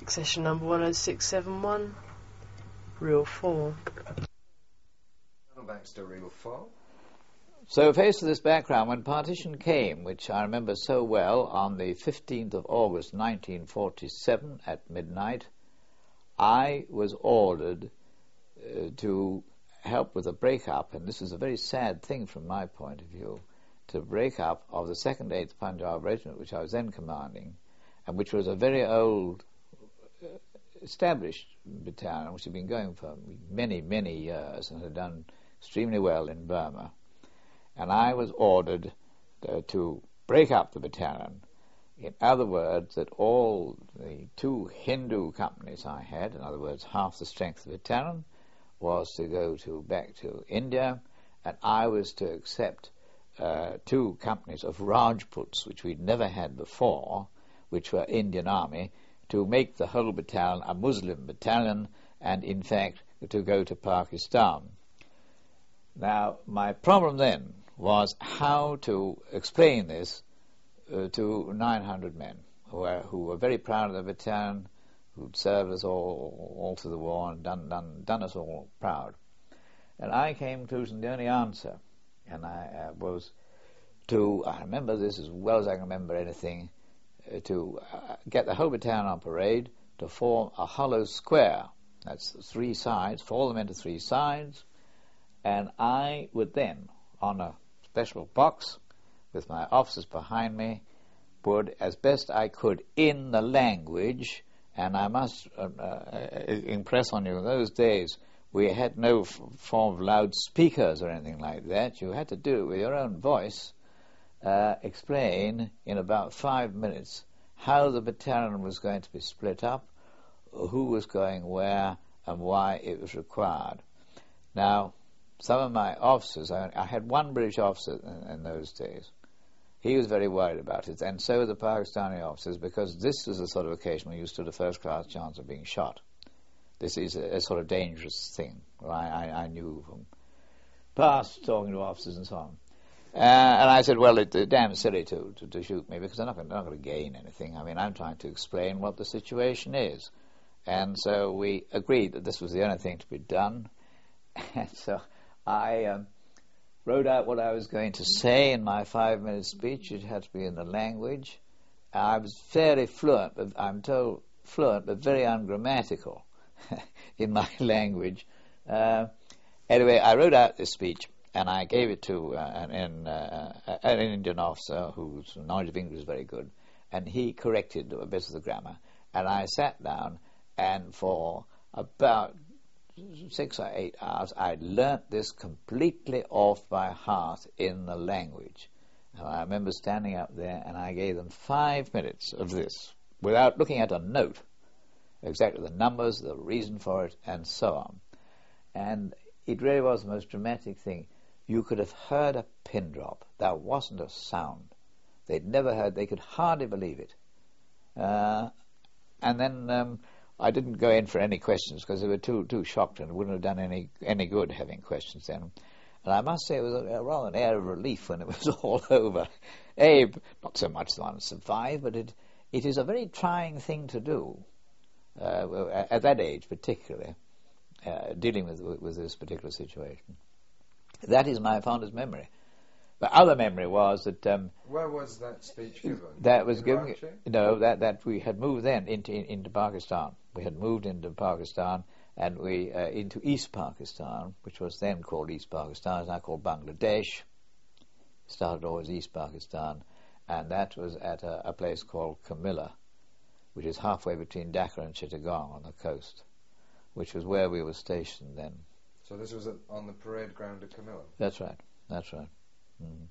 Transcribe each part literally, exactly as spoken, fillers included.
Session number one oh six seven one, Reel four. Back to Reel four. So faced with this background, when partition came, which I remember so well, on the fifteenth of August nineteen forty-seven at midnight, I was ordered uh, to help with the break-up, and this is a very sad thing from my point of view, to break up of the second eighth Punjab Regiment, which I was then commanding, and which was a very old, uh, established battalion, which had been going for many, many years and had done extremely well in Burma. And I was ordered uh, to break up the battalion. In other words, that all the two Hindu companies I had, in other words, half the strength of the battalion, was to go to back to India, and I was to accept uh, two companies of Rajputs, which we'd never had before, which were Indian Army, to make the whole battalion a Muslim battalion, and in fact to go to Pakistan. Now, my problem then was how to explain this uh, to nine hundred men who were, who were very proud of the battalion, who'd served us all, all through the war and done, done, done us all proud. And I came to the only answer, and I uh, was to, I remember this as well as I can remember anything, uh, to uh, get the whole battalion on parade to form a hollow square. That's three sides, fall them into three sides, and I would then, on a special box with my officers behind me, would, as best I could in the language, and I must uh, uh, impress on you, in those days we had no f- form of loudspeakers or anything like that. You had to do it with your own voice, uh, explain in about five minutes how the battalion was going to be split up, who was going where, and why it was required. Now, some of my officers, I, I had one British officer in, in those days. He was very worried about it, and so were the Pakistani officers, because this was the sort of occasion when you stood a first-class chance of being shot. This is a, a sort of dangerous thing. I, I, I knew from past talking to officers and so on. Uh, and I said, well, it's it, damn silly to, to, to shoot me, because they're not going to gain anything. I mean, I'm trying to explain what the situation is. And so we agreed that this was the only thing to be done. And so I um, wrote out what I was going to say in my five-minute speech. It had to be in the language. I was fairly fluent, but I'm told fluent, but very ungrammatical in my language. Uh, anyway, I wrote out this speech, and I gave it to uh, an, an, uh, an Indian officer whose knowledge of English was very good, and he corrected a bit of the grammar. And I sat down, and for about six or eight hours, I'd learnt this completely off by heart in the language. And I remember standing up there, and I gave them five minutes of this, without looking at a note, exactly the numbers, the reason for it, and so on. And it really was the most dramatic thing. You could have heard a pin drop. There wasn't a sound. They'd never heard, they could hardly believe it. Uh, and then um, I didn't go in for any questions, because they were too too shocked, and it wouldn't have done any any good having questions then. And I must say it was a, a rather an air of relief when it was all over. A, not so much the one survived, but it it is a very trying thing to do, uh, at that age particularly, uh, dealing with, with with this particular situation. That is my fondest memory. But other memory was that... Um, Where was that speech given? That was in given... Ranchi? No, that, that we had moved then into into Pakistan. We had moved into Pakistan, and we uh, into East Pakistan, which was then called East Pakistan, is now called Bangladesh. Started off as East Pakistan, and that was at a, a place called Camilla, which is halfway between Dhaka and Chittagong on the coast, which was where we were stationed then. So this was at, on the parade ground at Camilla? That's right, that's right. Mm.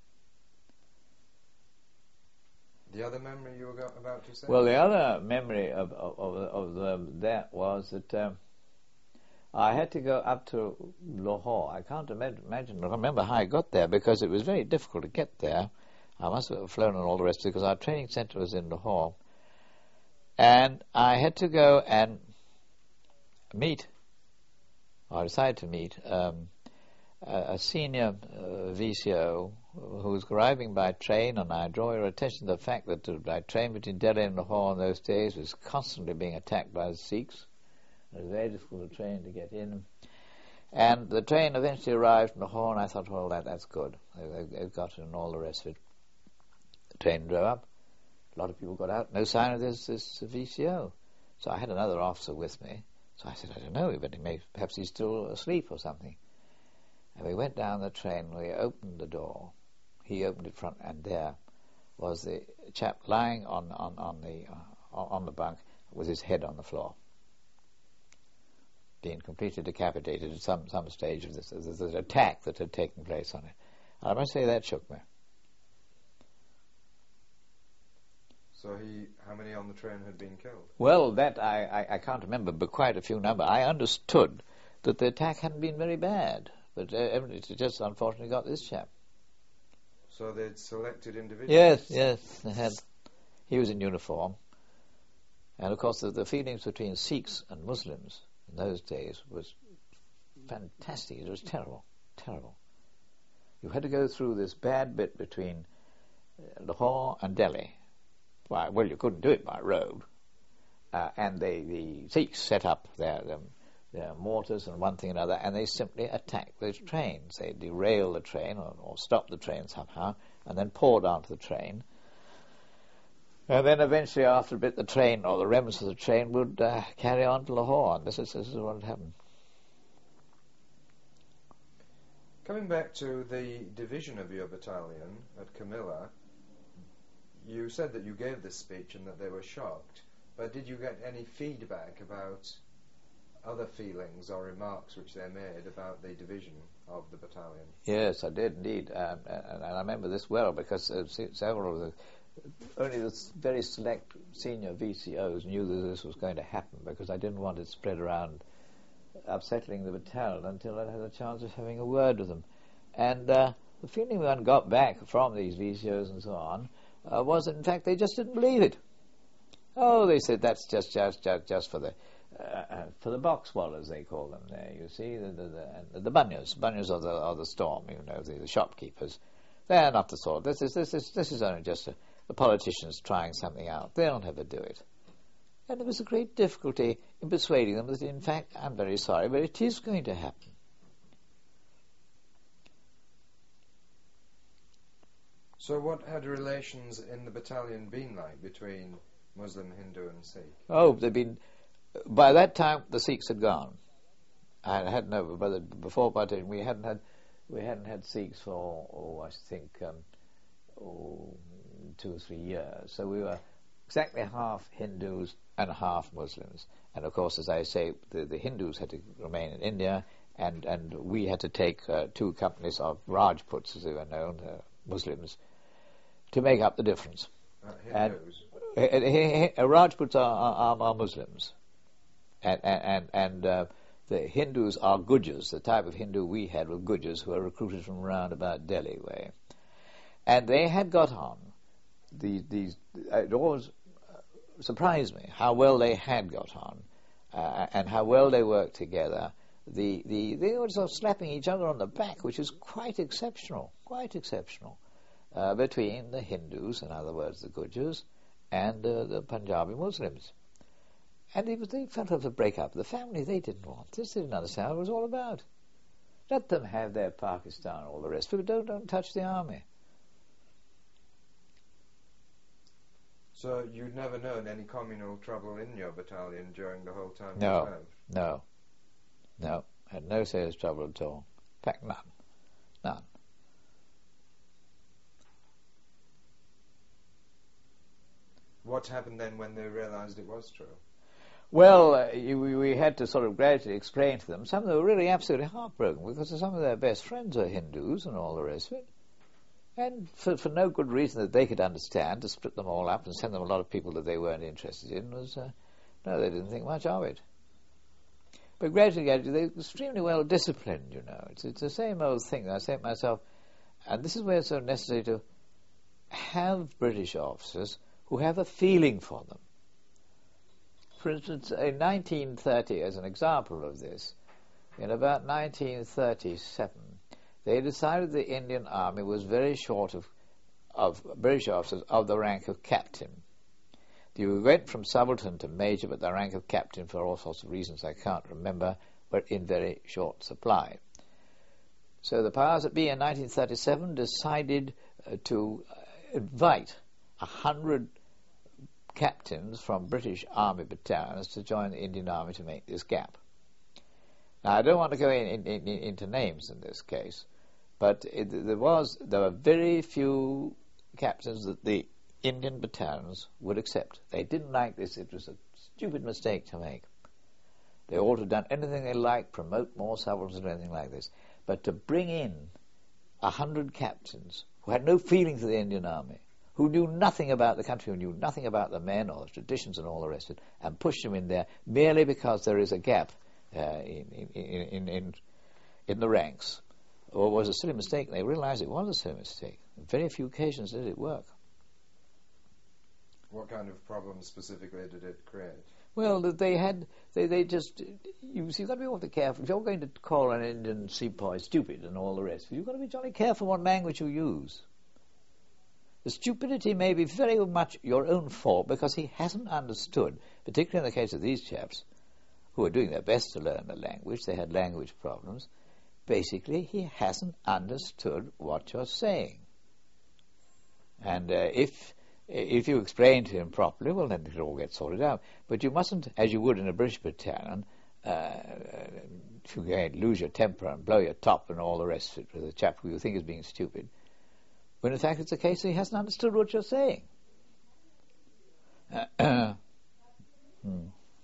The other memory you were go- about to say? Well, the other memory of of, of, of the, that was that um, I had to go up to Lahore. I can't imagine, imagine, remember how I got there, because it was very difficult to get there. I must have flown and all the rest, because our training centre was in Lahore. And I had to go and meet, or I decided to meet, um, a, a senior uh, V C O who was arriving by train, and I draw your attention to the fact that the by train between Delhi and Lahore in those days was constantly being attacked by the Sikhs. It was very difficult a train to get in. And the train eventually arrived in Lahore, and I thought, well, that, that's good. They, they got it and all the rest of it. The train drove up. A lot of people got out. No sign of this, this V C O. So I had another officer with me. So I said, I don't know, but he may, perhaps he's still asleep or something. And we went down the train, we opened the door. He opened it front, and there was the chap lying on, on, on, the, uh, on the bunk with his head on the floor, being completely decapitated at some, some stage of this, this, this attack that had taken place on it. I must say that shook me. So he, how many on the train had been killed? Well, that I, I, I can't remember, but quite a few number. I understood that the attack hadn't been very bad, but uh, it just unfortunately got this chap. So they'd selected individuals? Yes, yes. They had. He was in uniform. And of course the, the feelings between Sikhs and Muslims in those days was fantastic. It was terrible, terrible. You had to go through this bad bit between Lahore and Delhi. Why, well, you couldn't do it by road. Uh, and they, the Sikhs set up their, their, their mortars and one thing and another, and they simply attacked those trains. They derailed the train or, or stopped the train somehow, and then poured onto the train. And then eventually, after a bit, the train, or the remnants of the train, would uh, carry on to Lahore. And this is, this is what had happened. Coming back to the division of your battalion at Camilla, you said that you gave this speech and that they were shocked, but did you get any feedback about other feelings or remarks which they made about the division of the battalion? Yes, I did indeed, um, and I remember this well because uh, several of the, only the very select senior V C Os knew that this was going to happen, because I didn't want it spread around upsetting the battalion until I had a chance of having a word with them. And uh, the feeling one got back from these V C Os and so on Uh, was that in fact they just didn't believe it. Oh, they said that's just just just, just for the uh, uh, for the box swallows, they call them there. You see, the the, the, the bunyas, bunyas of the of the storm. You know, the, the shopkeepers. They're not the sort. This is this is this is only just a, the politicians trying something out. They'll never do it. And there was a great difficulty in persuading them that in fact, I'm very sorry, but it is going to happen. So what had relations in the battalion been like between Muslim, Hindu and Sikh? Oh, they'd been... By that time, the Sikhs had gone. I hadn't know, by the, before partition, we hadn't had we hadn't had Sikhs for, oh, I think, um, oh, two or three years. So we were exactly half Hindus and half Muslims. And of course, as I say, the, the Hindus had to remain in India, and, and we had to take uh, two companies of Rajputs, as they were known, uh, Muslims, to make up the difference. Uh, Hindus? And, uh, uh, Rajputs are, are, are Muslims, and and and uh, the Hindus are Gujars. The type of Hindu we had were Gujars, who were recruited from around about Delhi way, and they had got on. These these it always surprised me how well they had got on, uh, and how well they worked together. The the they were sort of slapping each other on the back, which is quite exceptional, quite exceptional. Uh, between the Hindus, in other words, the Gujars, and uh, the Punjabi Muslims. And it was, they felt of the break-up. The family, they didn't want this. They didn't understand what it was all about. Let them have their Pakistan, all the rest, but don't, don't touch the army. So you'd never known any communal trouble in your battalion during the whole time No, you served? no, no. Had no serious trouble at all. In fact, none. None. What happened then when they realised it was true? Well, uh, you, we, we had to sort of gradually explain to them. Some of them were really absolutely heartbroken because some of their best friends are Hindus and all the rest of it. And for, for no good reason that they could understand, to split them all up and send them a lot of people that they weren't interested in was, uh, no, they didn't think much of it. But gradually, gradually, they were extremely well disciplined, you know. It's, it's the same old thing. I say to myself, and this is where it's so necessary to have British officers who have a feeling for them. For instance, in nineteen thirty, as an example of this, in about nineteen thirty-seven, they decided the Indian Army was very short of, of British officers of the rank of captain. You went from subaltern to major, but the rank of captain, for all sorts of reasons I can't remember, were in very short supply. So the powers that be in nineteen thirty-seven decided uh, to uh, invite a hundred captains from British Army battalions to join the Indian Army to make this gap. Now, I don't want to go in, in, in, into names in this case, but it, there was there were very few captains that the Indian battalions would accept. They didn't like this. It was a stupid mistake to make. They ought to have done anything they liked, promote more subalterns or anything like this. But to bring in a hundred captains who had no feeling for the Indian Army, who knew nothing about the country, who knew nothing about the men or the traditions and all the rest of it, and push them in there merely because there is a gap uh, in, in, in, in, in the ranks, or was a silly mistake. They realized it was a silly mistake. On very few occasions did it work. What kind of problems specifically did it create? Well, they had, they, they just, you, so you've got to be awfully careful. If you're going to call an Indian sepoy stupid and all the rest, you've got to be jolly careful what language you use. The stupidity may be very much your own fault because he hasn't understood, particularly in the case of these chaps, who are doing their best to learn the language. They had language problems. Basically, he hasn't understood what you're saying. And uh, if if you explain to him properly, well, then it'll all get sorted out. But you mustn't, as you would in a British battalion, uh, if you lose your temper and blow your top and all the rest of it with a chap who you think is being stupid, when in fact it's the case that he hasn't understood what you're saying. Uh, hmm.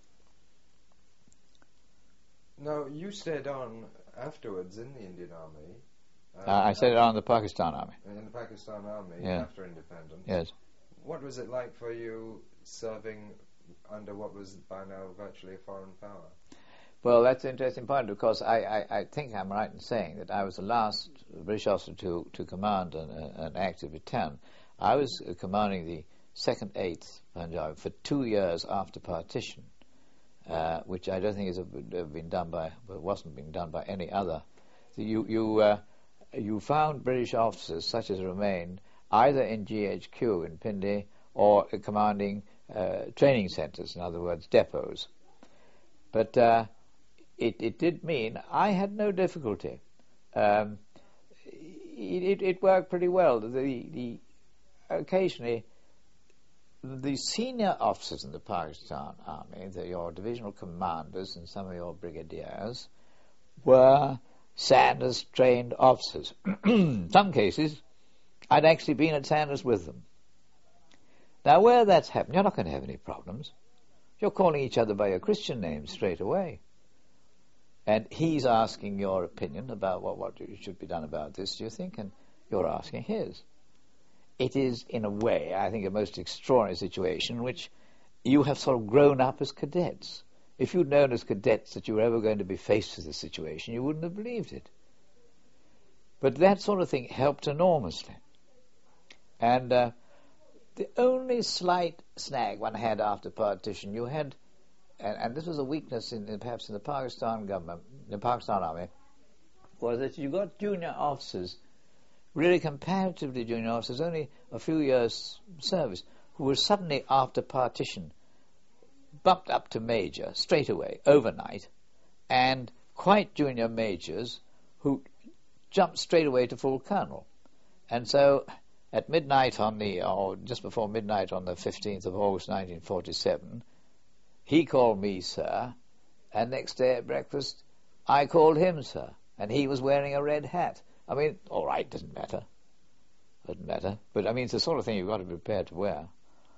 Now, you stayed on afterwards in the Indian Army. Uh, I stayed on the Pakistan Army. In the Pakistan Army Yeah. after independence. Yes. What was it like for you serving under what was by now virtually a foreign power? Well, that's an interesting point because I, I, I think I'm right in saying that I was the last British officer to, to command an, an active battalion. I was uh, commanding the second eighth Punjab for two years after partition, uh, which I don't think has been done by, but wasn't being done by any other. You you uh, you found British officers such as remained either in G H Q in Pindi or uh, commanding uh, training centres, in other words, depots. But uh, it, it did mean I had no difficulty. Um, it, it, it worked pretty well. The, the occasionally, the senior officers in the Pakistan Army, the, your divisional commanders and some of your brigadiers, were Sandhurst-trained officers. In some cases, I'd actually been at Sandhurst with them. Now, where that's happened, you're not going to have any problems. You're calling each other by your Christian names straight away. And he's asking your opinion about what, what should be done about this, do you think? And you're asking his. It is, in a way, I think, a most extraordinary situation in which you have sort of grown up as cadets. If you'd known as cadets that you were ever going to be faced with this situation, you wouldn't have believed it. But that sort of thing helped enormously. And uh, the only slight snag one had after partition, you had, and, and this was a weakness in, in perhaps in the Pakistan government, the Pakistan Army, was that you got junior officers, really comparatively junior officers, only a few years' service, who were suddenly, after partition, bumped up to major straight away, overnight, and quite junior majors who jumped straight away to full colonel. And so, at midnight on the, or just before midnight on the fifteenth of August nineteen forty-seven, he called me sir, and next day at breakfast, I called him sir, and he was wearing a red hat. I mean, all right, doesn't matter. Doesn't matter. But, I mean, it's the sort of thing you've got to be prepared to wear.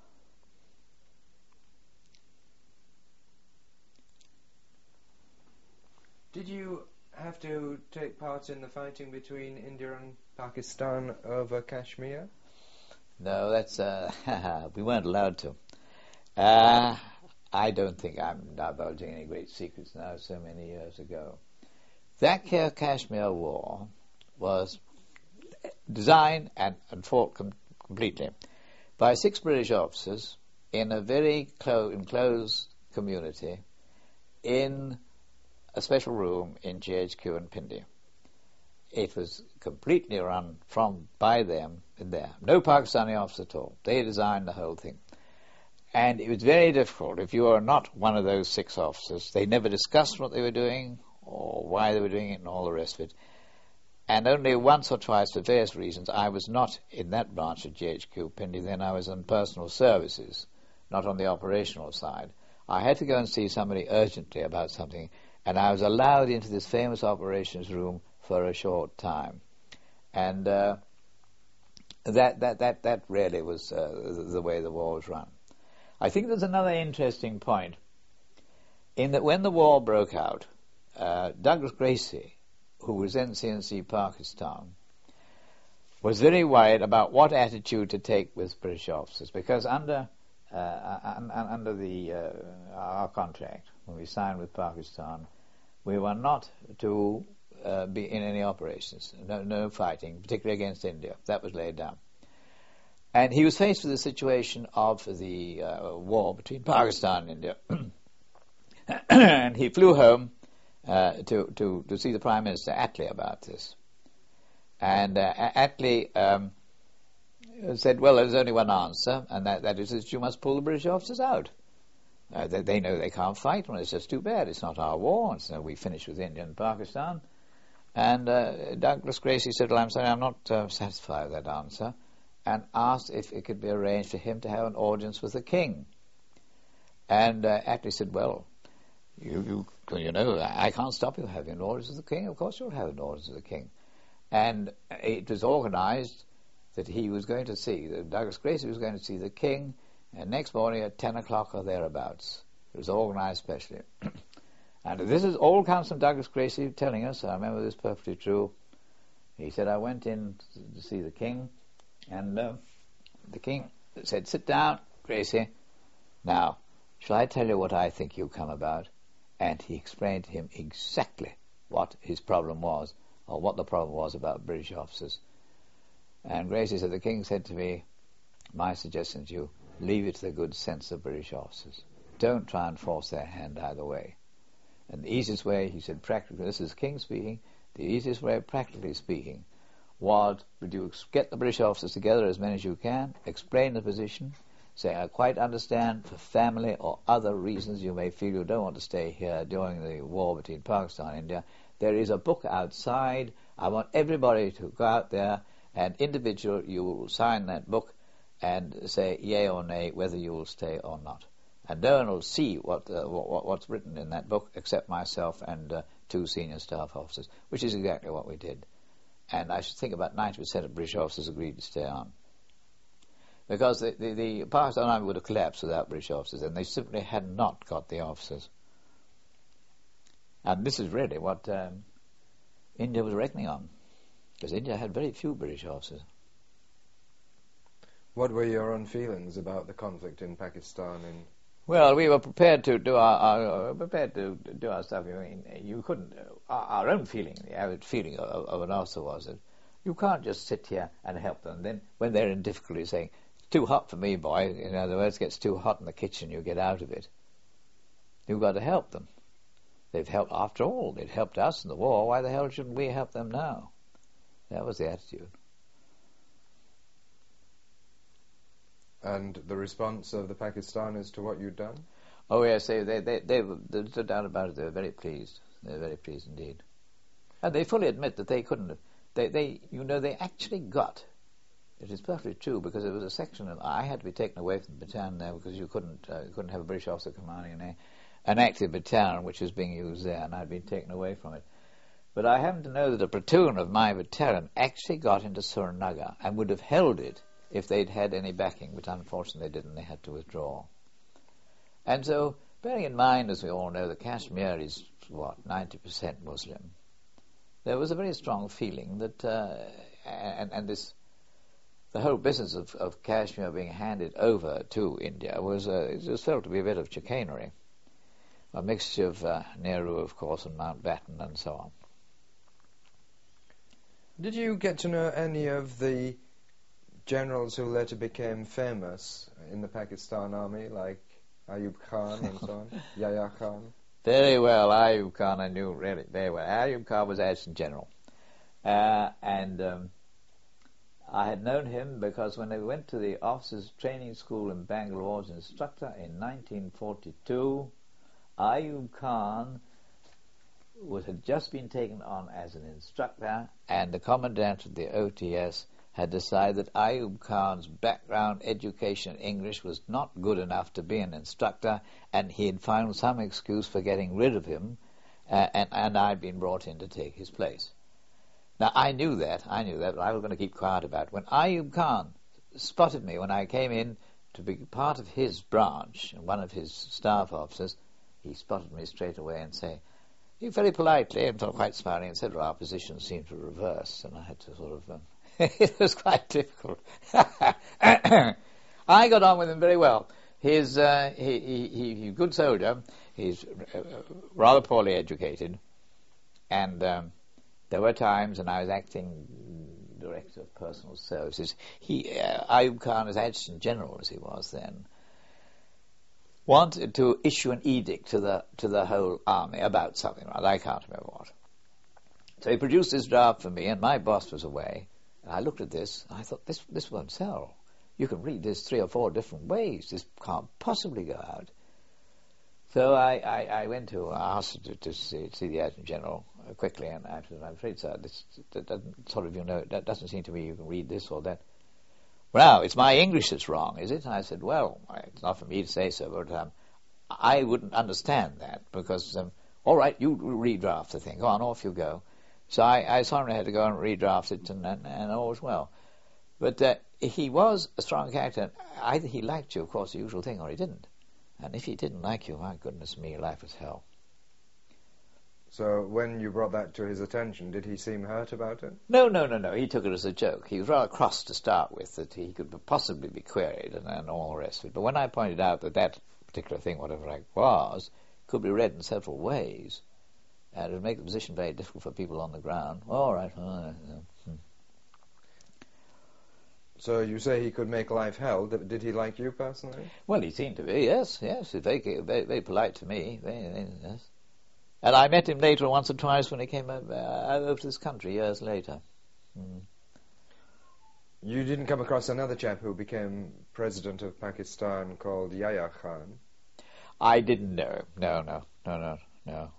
Did you have to take part in the fighting between India and Pakistan over Kashmir? No, that's, uh, we weren't allowed to. Uh, I don't think I'm divulging any great secrets now, so many years ago. That Kashmir war was designed and, and fought com- completely by six British officers in a very clo- enclosed community in a special room in G H Q in Pindi. it was completely run from by them in there. No Pakistani officer at all. They designed the whole thing. And it was very difficult. If you were not one of those six officers, they never discussed what they were doing or why they were doing it and all the rest of it. And only once or twice, for various reasons, I was not in that branch of G H Q, Pindi. Then I was on personal services, not on the operational side. I had to go and see somebody urgently about something, and I was allowed into this famous operations room for a short time. And uh, that, that, that, that really was uh, the way the war was run. I think there's another interesting point, in that when the war broke out, uh, Douglas Gracie, who was then C N C Pakistan, was very worried about what attitude to take with British officers, because under uh, un- un- under the uh, our contract, when we signed with Pakistan, we were not to uh, be in any operations, no, no fighting, particularly against India. That was laid down. And he was faced with the situation of the uh, war between Pakistan and India. And he flew home uh, to, to, to see the Prime Minister Attlee about this. And uh, Attlee um, said, well, there's only one answer, and that, that is that you must pull the British officers out. Uh, they, they know they can't fight. Well, it's just too bad. It's not our war. And so we finished with India and Pakistan. And uh, Douglas Gracie said, well, I'm sorry, I'm not uh, satisfied with that answer, and asked if it could be arranged for him to have an audience with the king. And uh, Attlee said, well, you, you, you know, I can't stop you having an audience with the king. Of course you'll have an audience with the king. And it was organised that he was going to see, that Douglas Gracie was going to see the king, and next morning at ten o'clock or thereabouts. It was organised specially. And this is all comes from Douglas Gracie telling us, I remember this perfectly true. He said, I went in to see the king, and uh, the king said, sit down, Gracie. Now, shall I tell you what I think you come about? And he explained to him exactly what his problem was, or what the problem was about British officers. And Gracie said, the king said to me, my suggestion to you, leave it to the good sense of British officers. Don't try and force their hand either way. And the easiest way, he said, practically, this is King speaking, the easiest way, practically speaking, was would you get the British officers together, as many as you can, explain the position, say, I quite understand for family or other reasons you may feel you don't want to stay here during the war between Pakistan and India. There is a book outside. I want everybody to go out there, and individual, you will sign that book and say yea or nay whether you will stay or not. And no one will see what, uh, what what's written in that book except myself and uh, two senior staff officers, which is exactly what we did. And I should think about ninety percent of British officers agreed to stay on. Because the, the, the Pakistan Army would have collapsed without British officers, and they simply had not got the officers. And this is really what um, India was reckoning on, because India had very few British officers. What were your own feelings about the conflict in Pakistan? In Well, we were prepared to do our, our prepared to do our stuff. I mean, you couldn't. Our, our own feeling, the average feeling of, of an officer was that you can't just sit here and help them. Then, when they're in difficulty, saying it's too hot for me, boy. In other words, it gets too hot in the kitchen, you get out of it. You've got to help them. They've helped, after all, they'd helped us in the war. Why the hell shouldn't we help them now? That was the attitude. And the response of the Pakistanis to what you'd done? Oh yes, they they they, they were, there's no doubt about it. They were very pleased. They were very pleased indeed, and they fully admit that they couldn't have. They they you know they actually got. It is perfectly true, because there was a section of I had to be taken away from the battalion there because you couldn't uh, you couldn't have a British officer commanding an, an active battalion which was being used there, and I'd been taken away from it. But I happen to know that a platoon of my battalion actually got into Surnagar and would have held it if they'd had any backing, but unfortunately they didn't. They had to withdraw. And so, bearing in mind, as we all know, that Kashmir is, what, ninety percent Muslim, there was a very strong feeling that, uh, and, and this, the whole business of, of Kashmir being handed over to India was, uh, it was felt to be a bit of chicanery, a mixture of uh, Nehru, of course, and Mountbatten and so on. Did you get to know any of the generals who later became famous in the Pakistan army, like Ayub Khan and so on? Yahya Khan? Very well, Ayub Khan I knew really very well. Ayub Khan was adjutant general. Uh, and um, I had known him because when I went to the officers' training school in Bangalore as an instructor in nineteen forty-two, Ayub Khan was, had just been taken on as an instructor, and the commandant of the O T S had decided that Ayub Khan's background education in English was not good enough to be an instructor, and he had found some excuse for getting rid of him, uh, and, and I'd been brought in to take his place. Now, I knew that, I knew that, but I was going to keep quiet about it. When Ayub Khan spotted me when I came in to be part of his branch, and one of his staff officers, he spotted me straight away and said, he very politely and sort of quite smiling and said, well, our positions seem to reverse, and I had to sort of... Um, it was quite difficult. I got on with him very well. He's, uh, he, he, he, he's a good soldier. He's uh, rather poorly educated. And um, there were times when I was acting director of personal services. He, uh, Ayub Khan, as Adjutant General as he was then, wanted to issue an edict to the to the whole army about something. Right? I can't remember what. So he produced this draft for me, and my boss was away. I looked at this, and I thought, this this won't sell. You can read this three or four different ways. This can't possibly go out. So I, I, I went to ask to, to see, see the Adjutant General uh, quickly, and I said, I'm afraid, sir, this that doesn't sort of, you know, that doesn't seem to me you can read this or that. Well, it's my English that's wrong, is it? And I said, well, it's not for me to say so, but um, I wouldn't understand that, because, um, all right, you redraft the thing. Go on, off you go. So I, I suddenly had to go and redraft it, and, and, and all was well. But uh, he was a strong character. Either he liked you, of course, the usual thing, or he didn't. And if he didn't like you, my goodness me, life was hell. So when you brought that to his attention, did he seem hurt about it? No, no, no, no. He took it as a joke. He was rather cross to start with, that he could possibly be queried and, and all the rest of it. But when I pointed out that that particular thing, whatever it was, could be read in several ways, and it would make the position very difficult for people on the ground. All right. All right. Hmm. So you say he could make life hell. Did, did he like you personally? Well, he seemed to be, yes, yes. He's very, very, very polite to me. Very, very, yes. And I met him later once or twice when he came over, uh, over to this country years later. Hmm. You didn't come across another chap who became president of Pakistan called Yahya Khan? I didn't know. No, no, no, no, no.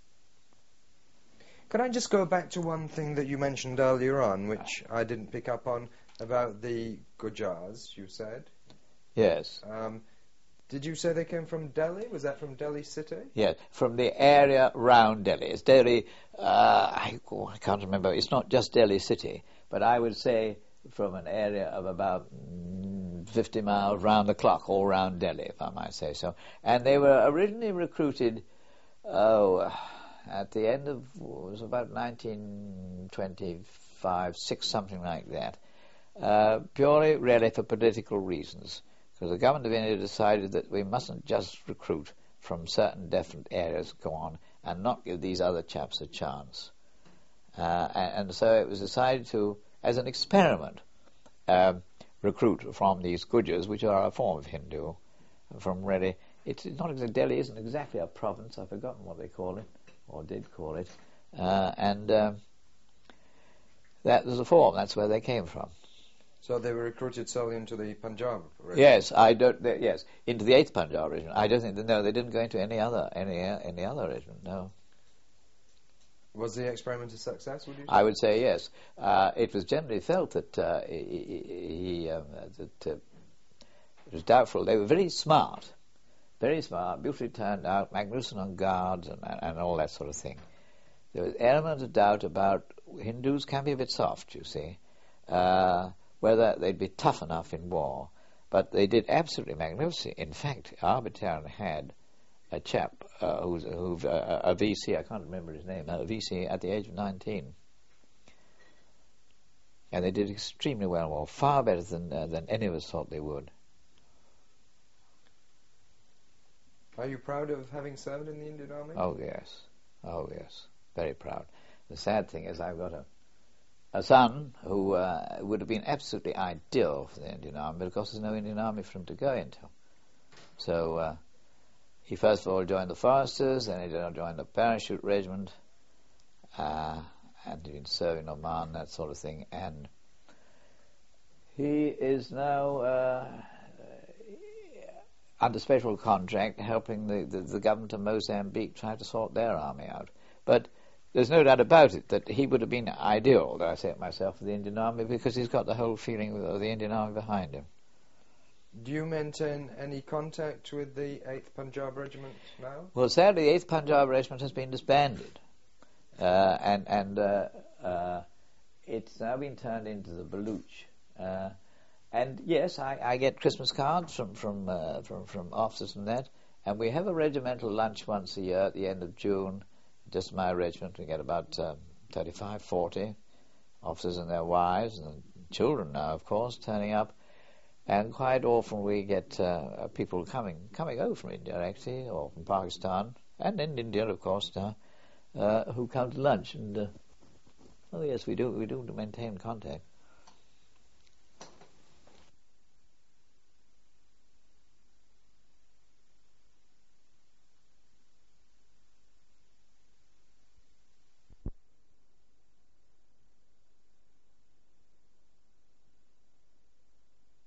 Can I just go back to one thing that you mentioned earlier on, which I didn't pick up on, about the Gujars, you said? Yes. Um, did you say they came from Delhi? Was that from Delhi city? Yes, from the area round Delhi. It's Delhi, uh, I, oh, I can't remember, it's not just Delhi city, but I would say from an area of about fifty miles round the clock, all round Delhi, if I might say so. And they were originally recruited, oh... at the end of, it was about nineteen twenty-five, six, something like that, uh, purely really for political reasons, because the government of India decided that we mustn't just recruit from certain definite areas, go on, and not give these other chaps a chance. Uh, and, and so it was decided to, as an experiment, uh, recruit from these Gujars, which are a form of Hindu, from really, it's not exactly, Delhi isn't exactly a province, I've forgotten what they call it, or did call it, uh, and um, that was a form. That's where they came from. So they were recruited solely into the Punjab regiment? Yes, I don't. They, yes, into the eighth Punjab regiment. I don't think. No, they didn't go into any other any any other regiment. No. Was the experiment a success? Would you say? I would say yes. Uh, it was generally felt that uh, he, he um, that uh, it was doubtful. They were very smart. Very smart, beautifully turned out, magnificent on guards and, and all that sort of thing. There was an element of doubt about Hindus can be a bit soft, you see, uh, whether they'd be tough enough in war. But they did absolutely magnificent. In fact, our battalion had a chap uh, who's, who's uh, a V C, I can't remember his name, a V C at the age of nineteen. And they did extremely well, well far better than, uh, than any of us thought they would. Are you proud of having served in the Indian Army? Oh, yes. Oh, yes. Very proud. The sad thing is I've got a, a son who uh, would have been absolutely ideal for the Indian Army, but of course there's no Indian Army for him to go into. So uh, he first of all joined the Foresters, then he joined the Parachute Regiment, uh, and he'd been serving Oman, that sort of thing, and he is now uh, under special contract helping the, the, the government of Mozambique try to sort their army out. But there's no doubt about it that he would have been ideal, though I say it myself, for the Indian Army, because he's got the whole feeling of the Indian Army behind him. Do you maintain any contact with the eighth Punjab Regiment now? Well, sadly, the eighth Punjab Regiment has been disbanded, uh, and and uh, uh, it's now been turned into the Baluch. Uh, and yes, I, I get Christmas cards from from, uh, from from officers and that, and we have a regimental lunch once a year at the end of June. Just my regiment, we get about um, thirty-five, forty officers and their wives and children now, of course, turning up. And quite often we get uh, people coming coming over from India, actually, or from Pakistan, and in India, of course, now, uh, who come to lunch. And, uh, oh yes, we do we do maintain contact.